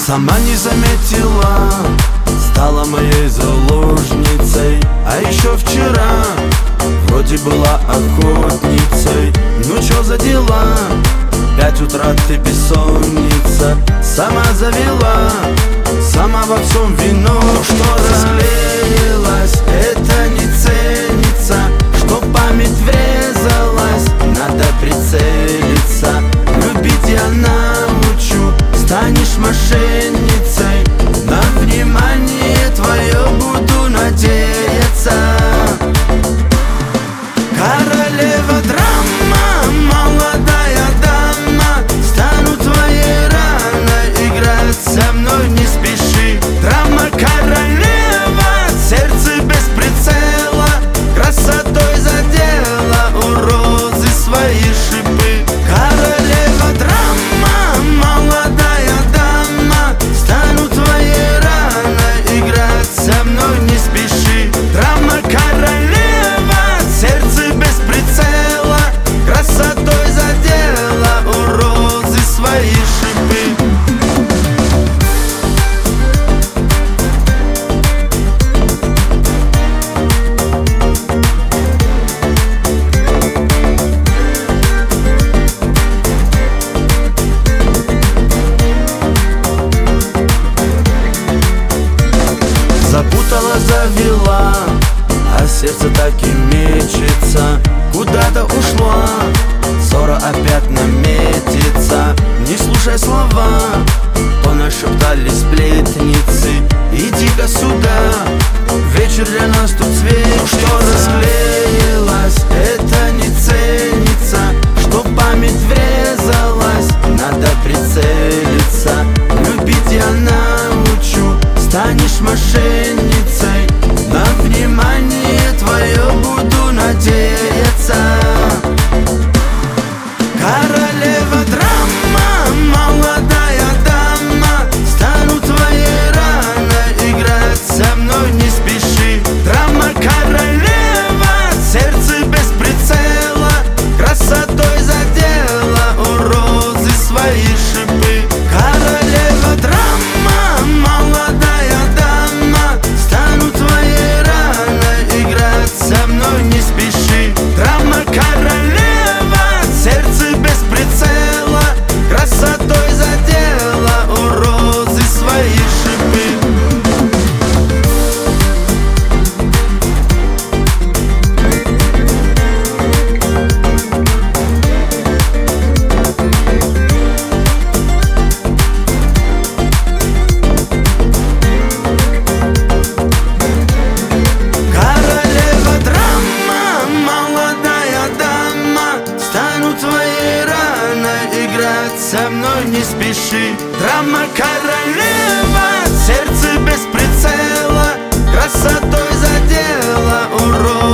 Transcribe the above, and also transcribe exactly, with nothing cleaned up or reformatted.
Сама не заметила, стала моей заложницей. А еще вчера вроде была охотницей. Ну чё за дела? Пять утра ты бессонница. Сама завела, сама во всем вино. Что разклеилась, это не ценится. Что память врезалась, надо прицелиться. Любить я научу, станешь мошенницей. На внимание твое буду надеяться. Королева драма, молодая дама, стану твоей раной, играть со мной не спеши. Драма королева, сердце без прицела, красотой задела у розы свои шипы. Королева драма, молодая дама, стану твоей раной, играть со мной не спеши. Драма королева, сердце без прицела, красотой задела у розы свои шипы. Запутала, завела, а сердце так и мечется. Куда-то ушла, ссора опять наметится. Не слушай слова, понашептали сплетницы. Иди-ка сюда, вечер для нас тут светится. Что расклеилась, это не ценится. Что память врезалась, надо прицелиться. Любить я научу, станешь мошенницей. На внимание твое буду надеяться. Королева драма, молодая дама, стану твоей раной, играть со мной не спеши. Драма королева, сердце без прицела, красотой задела у розы свои шипы. Королева драма, молодая дама, стану твоей раной, играть со мной не спеши. Драма королева, сердце без прицела, красотой задела у розы свои шипы. Королева драма, молодая дама, стану твоей раной, играть со мной не спеши. Драма королева, сердце без прицела, красотой задела у розы